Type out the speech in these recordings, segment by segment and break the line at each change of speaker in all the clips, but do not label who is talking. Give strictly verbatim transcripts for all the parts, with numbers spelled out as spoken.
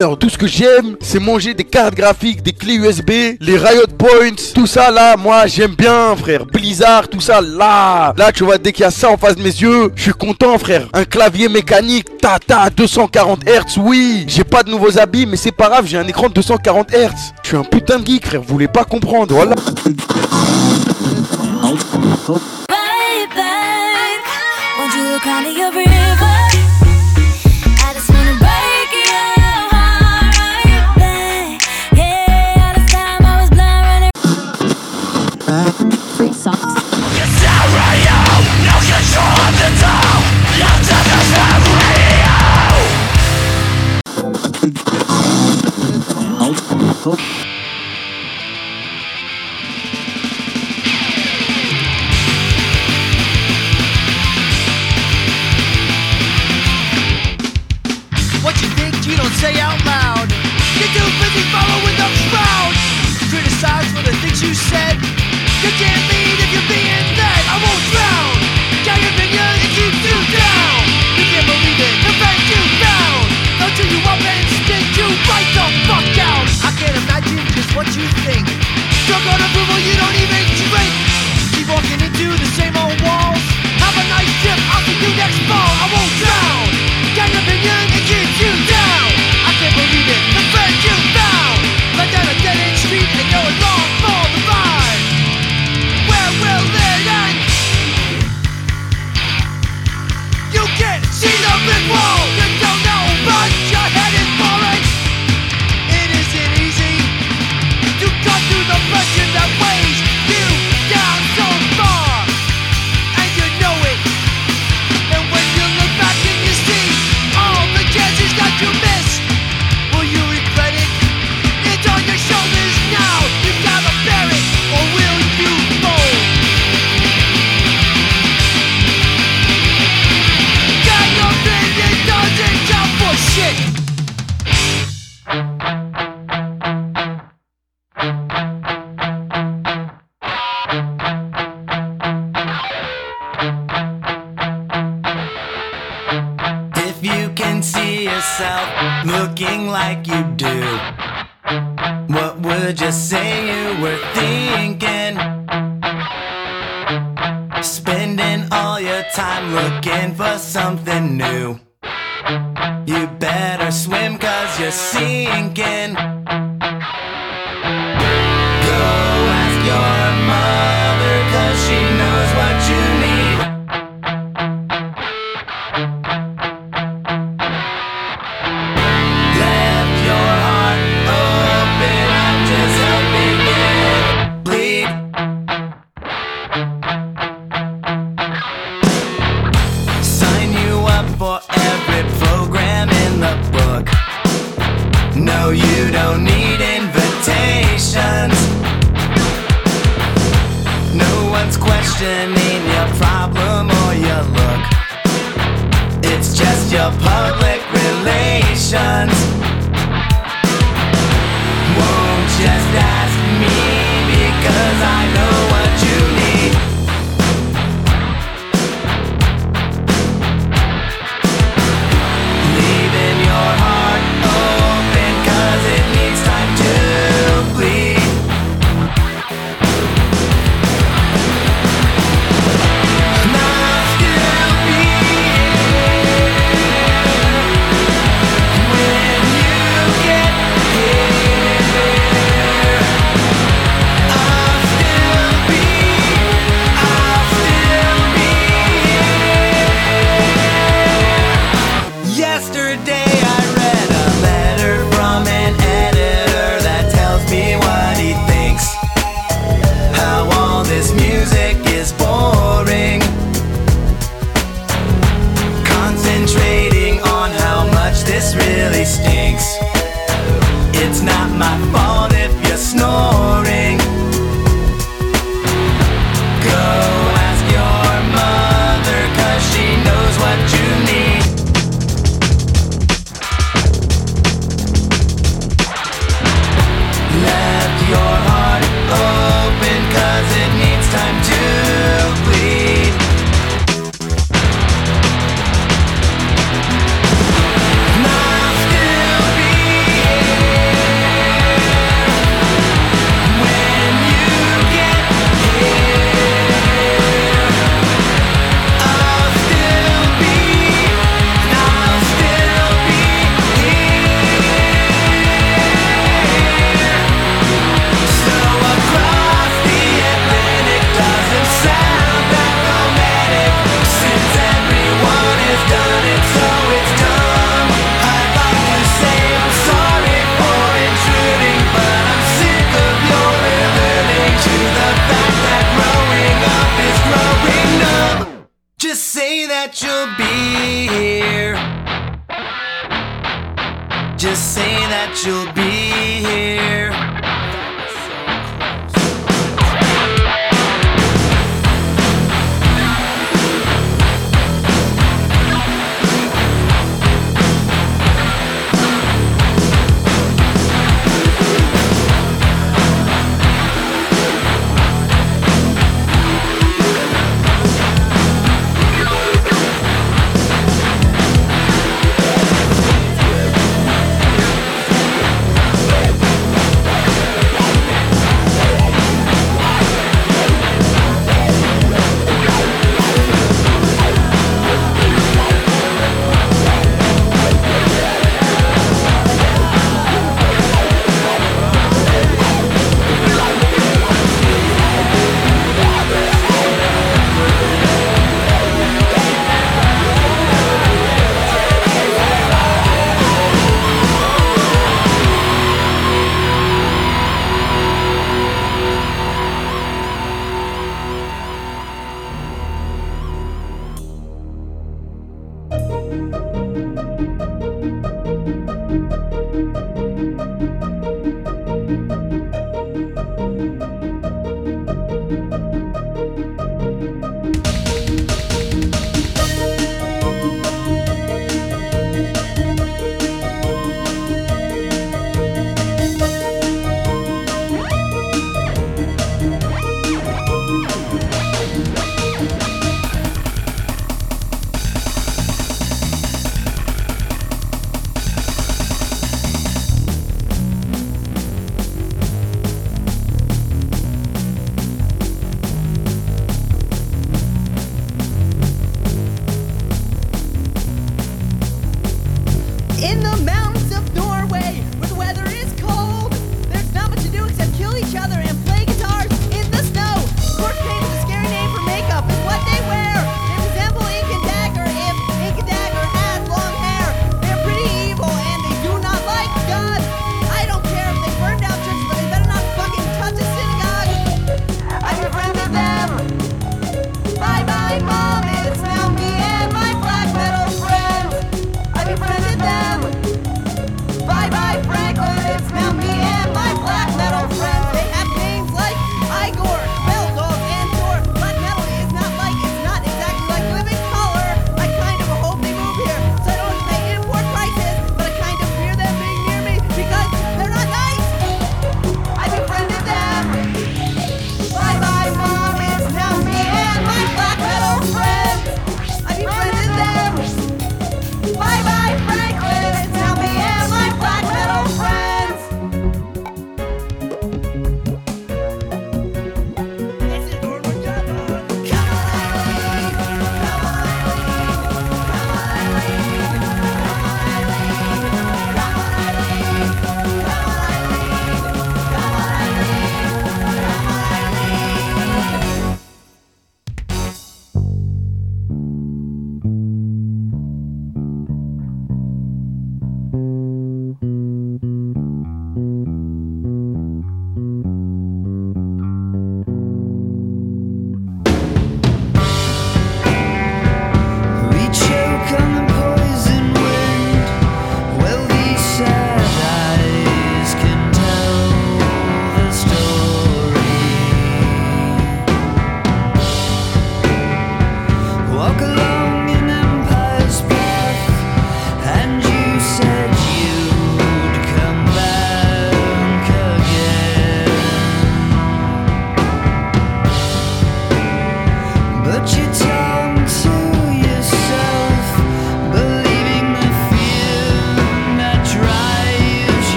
Alors tout ce que j'aime, c'est manger des cartes graphiques, des clés U S B, les Riot Points, tout ça là, moi j'aime bien frère. Blizzard, tout ça là. Là tu vois, dès qu'il y a ça en face de mes yeux, je suis content frère. Un clavier mécanique, ta ta, deux cent quarante hertz, oui. J'ai pas de nouveaux habits, mais c'est pas grave, j'ai un écran de deux cent quarante hertz. Je suis un putain de geek frère, vous voulez pas comprendre, voilà.
Free socks.
What you think you don't say out loud. You're too busy following the crowd. Criticize for the things you said. You can't lead if you're being led. I won't drown. Got your opinion, it keeps you down. You can't believe it, the fact you found. They'll chew you up and spit you right the fuck out. I can't imagine just what you think. Drunk on approval, you don't even drink. Keep walking into the same old walls. Have a nice trip, I'll see you next fall. I won't drown. Got your opinion, it keeps you down. I can't believe it, the fact you found. Led down a dead-end street and going long for the ride. Where will it end? You can't see the big wall. You don't know, but your head is falling. It isn't easy to cut through the pressure that weighs you down so far, and you know it. And when you look back and you see all the chances that you missed, will you regret it? It's on your shoulders now. You gotta bear it, or will you fold? Got your opinion, doesn't count for shit.
If you can see yourself looking like you do, what would you say you were thinking? Spending all your time looking for something new. You better swim 'cause you're sinking. Go ask your mother 'cause she knows what you need. Left your heart open, I'm just helping it bleed. Sign you up for every program in the book. No, you don't need invitations. No one's questioning your problem or your look. It's just your public relations. Won't just ask me because I know what you need. Leaving your heart open 'cause it needs time to bleed. And I'll still be here when you get here. that you'll be here. Just say that you'll be here.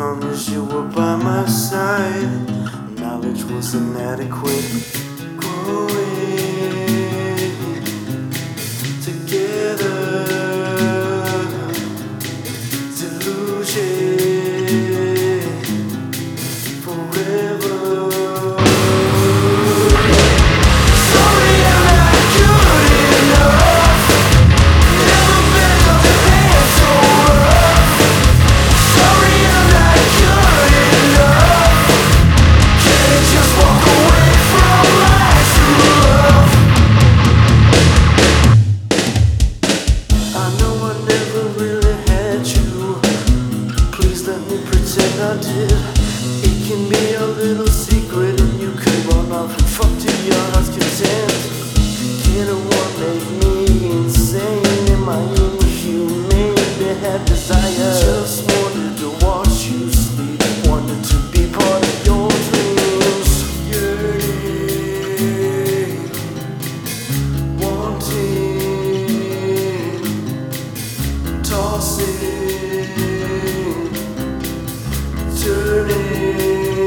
long as you were by my side. Knowledge was inadequate. Growing together, delusion forever. Sorry, I'm not good enough. Never been able to dance so rough. Sorry, I'm not good enough. Can't just walk away from my true love. I know I never really had you. Please let me pretend I did. It can be a little secret, and you could run off and fuck to your heart's content. Can't one make me insane? Am I inhumane to have desire? Just wanted to watch you sleep. Wanted to be part of your dreams. Yearning, wanting, tossing, turning.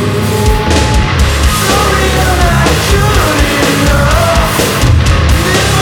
Sorry, I'm not good enough. Never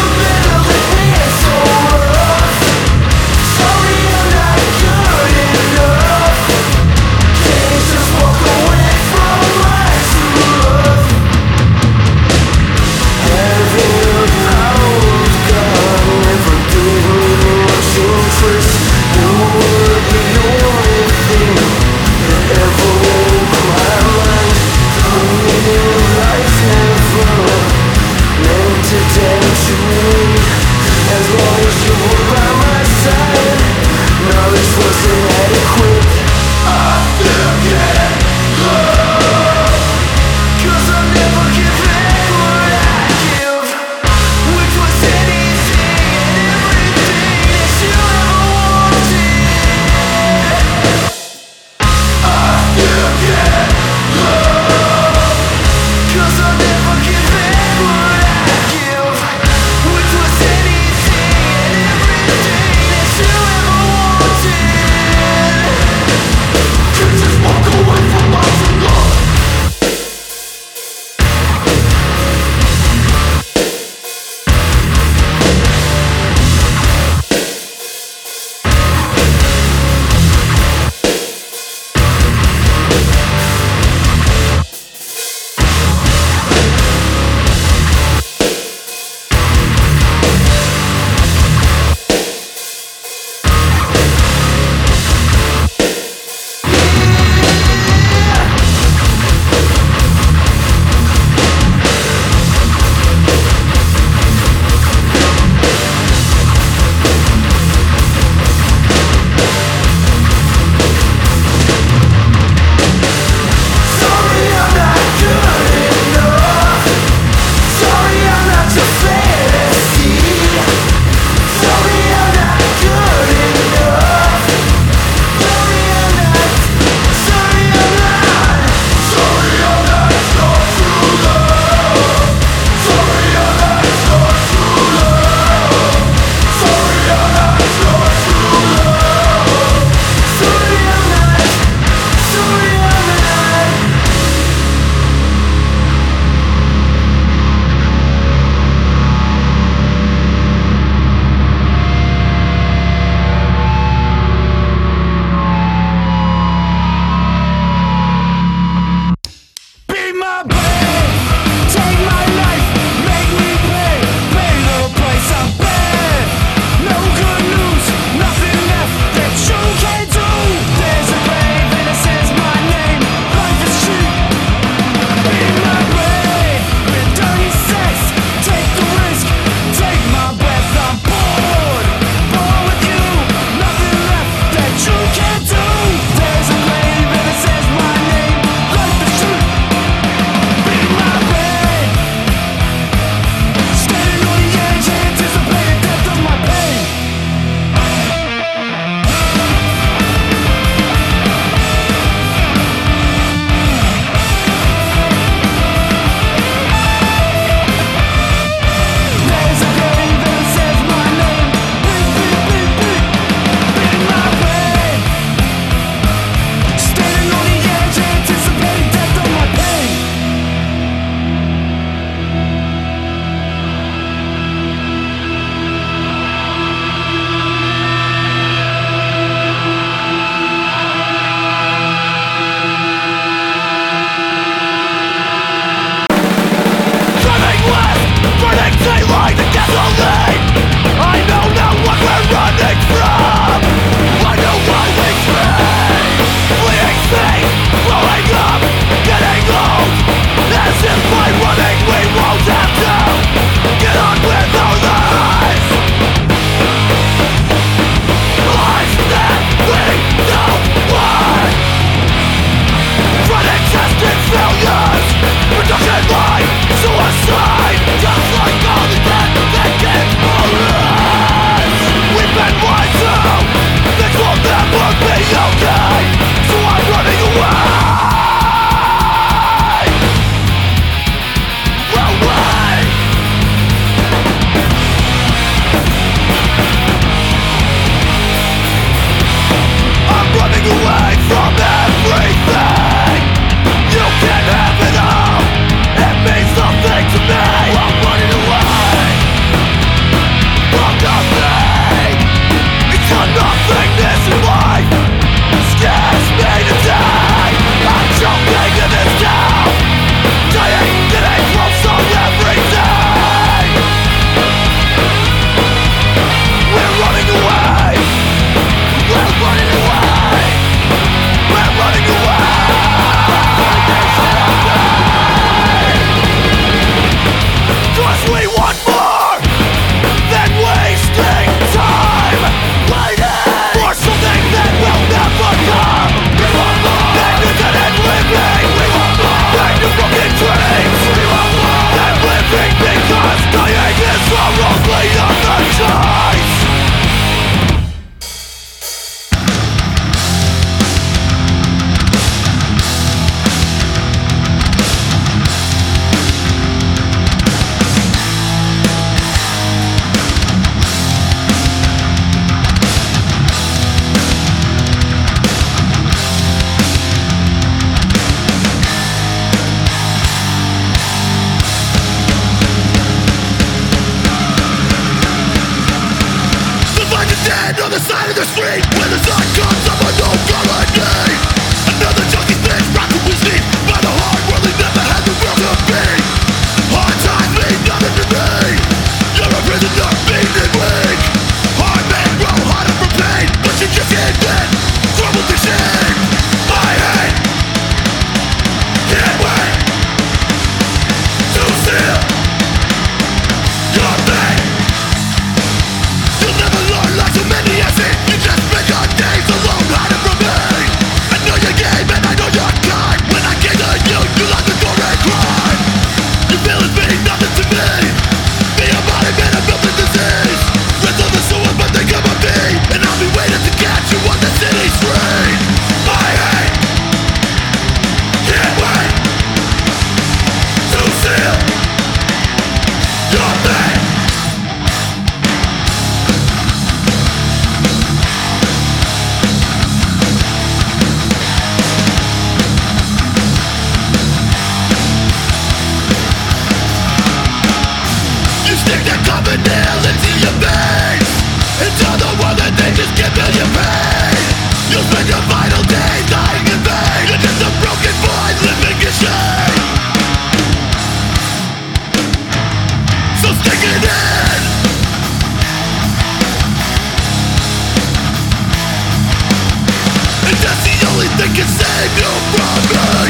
you from me.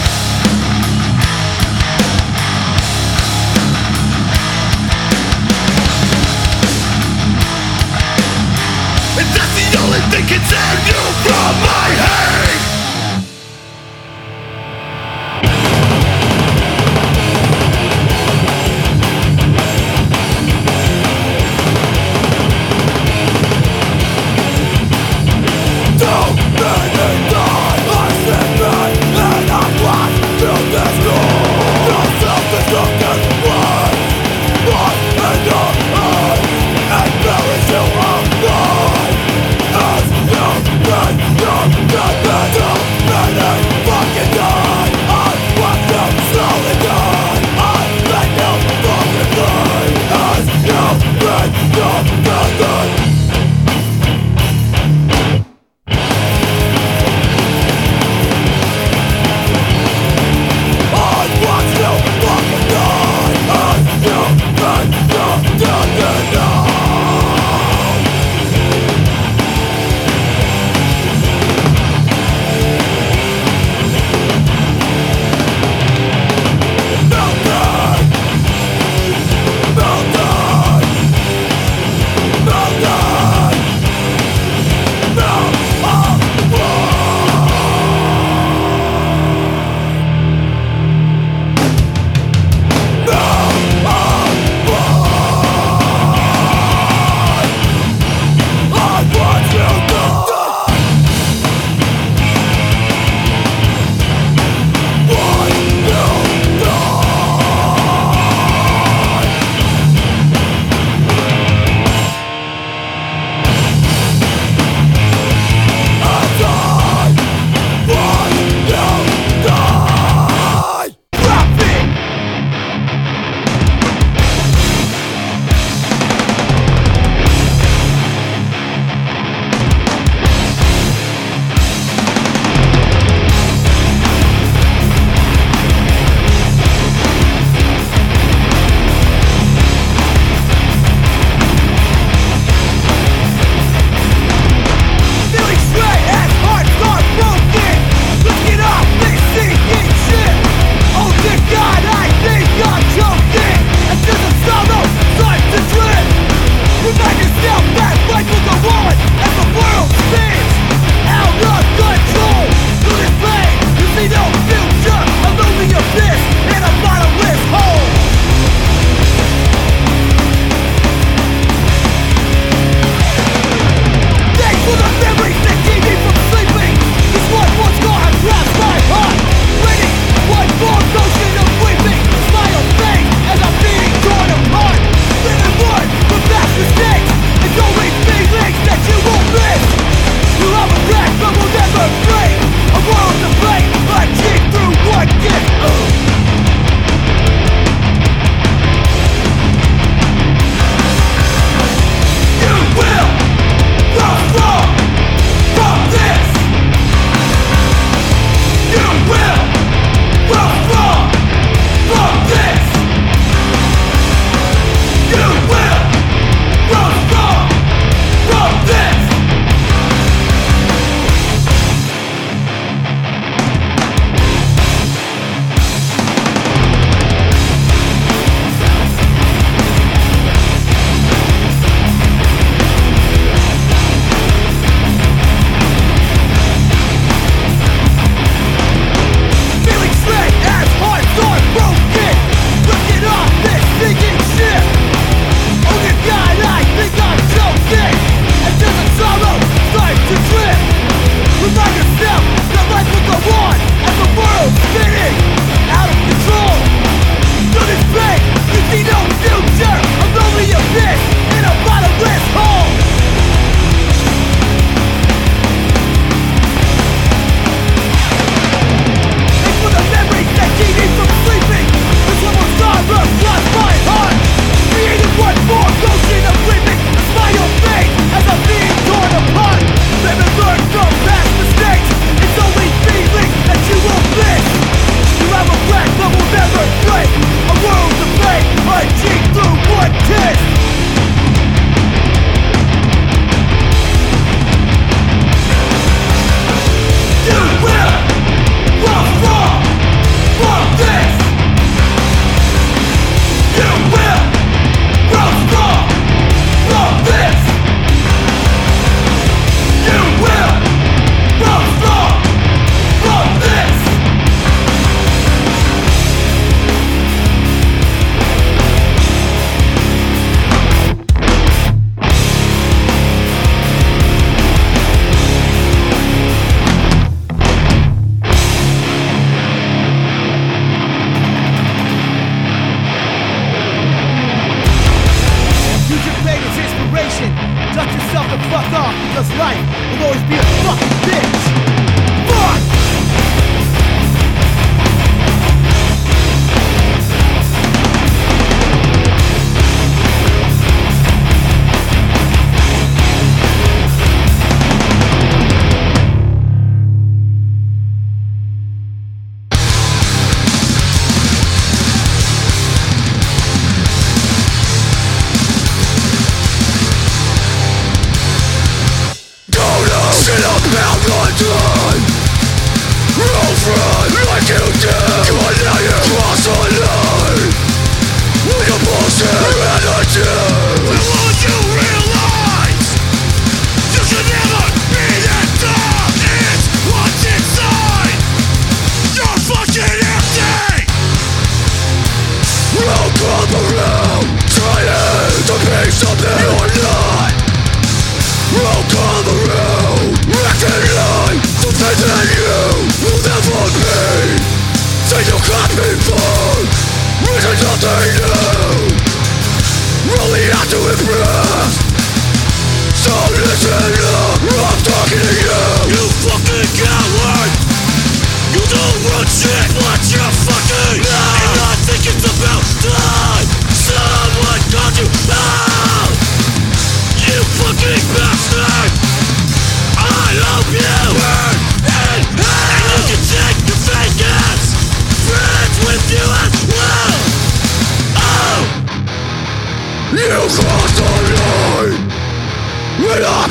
And that's the only thing can save you from my hate. Don't make me die, I said that.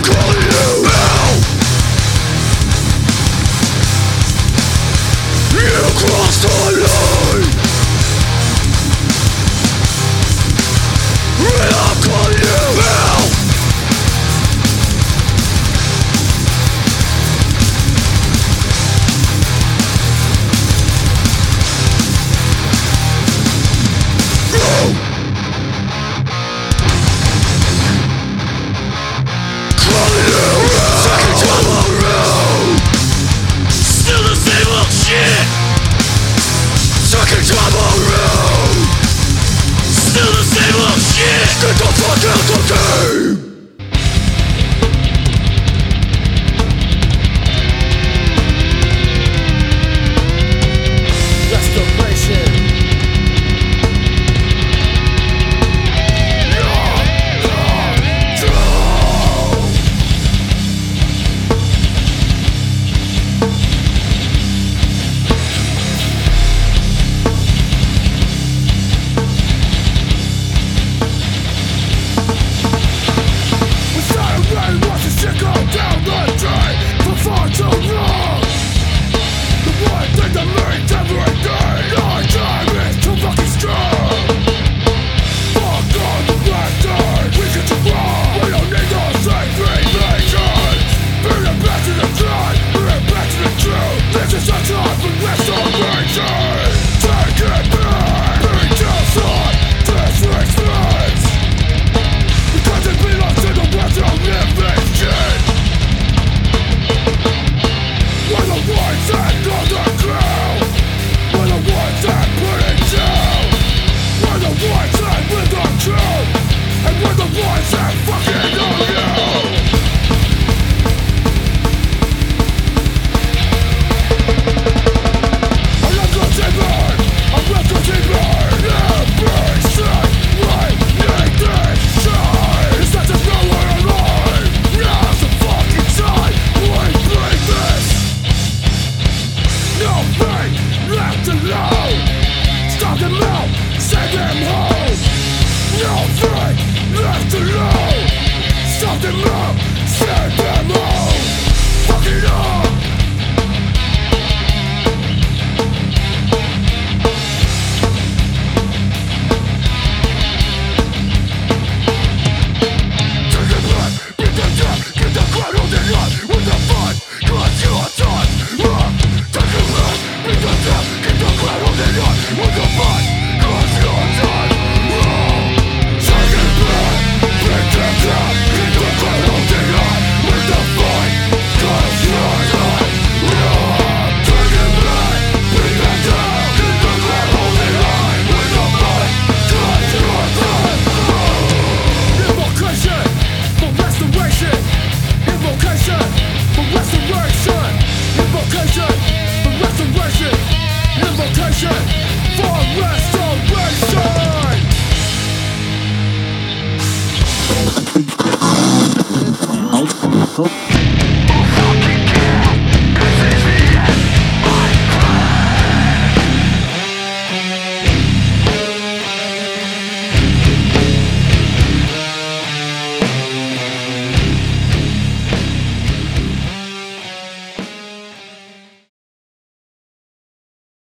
Hope.